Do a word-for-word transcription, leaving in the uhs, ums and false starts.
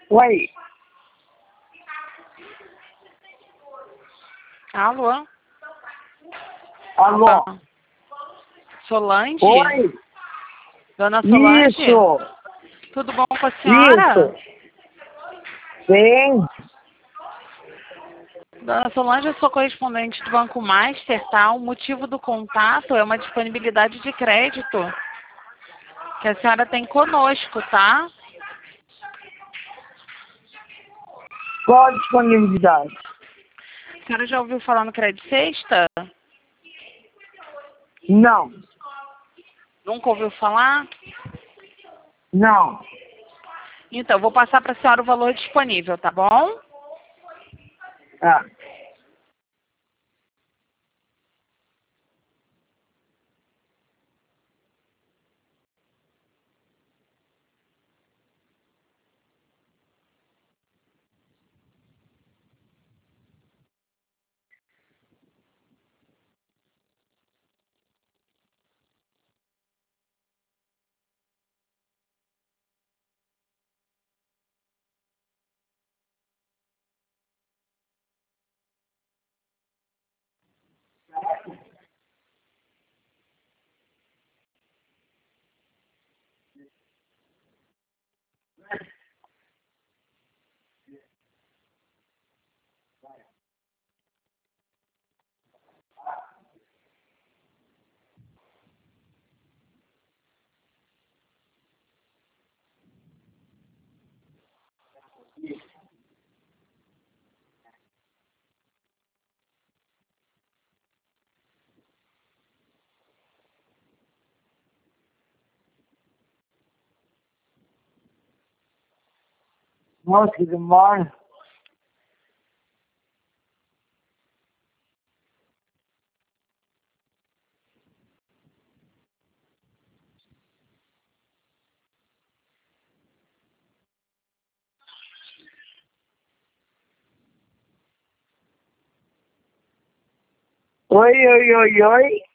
Oi. Alô? Alô? Ah, Solange? Oi. Dona Solange? Isso. Tudo bom com a senhora? Isso. Sim. Dona Solange, eu sou correspondente do Banco Master, tá? O motivo do contato é uma disponibilidade de crédito que a senhora tem conosco, tá? Qual a disponibilidade? A senhora já ouviu falar no Crédito Sexta? Não. Nunca ouviu falar? Não. Então, eu vou passar para a senhora o valor disponível, tá bom? Ah. Moça, que demora. Oi, oi, oi, oi.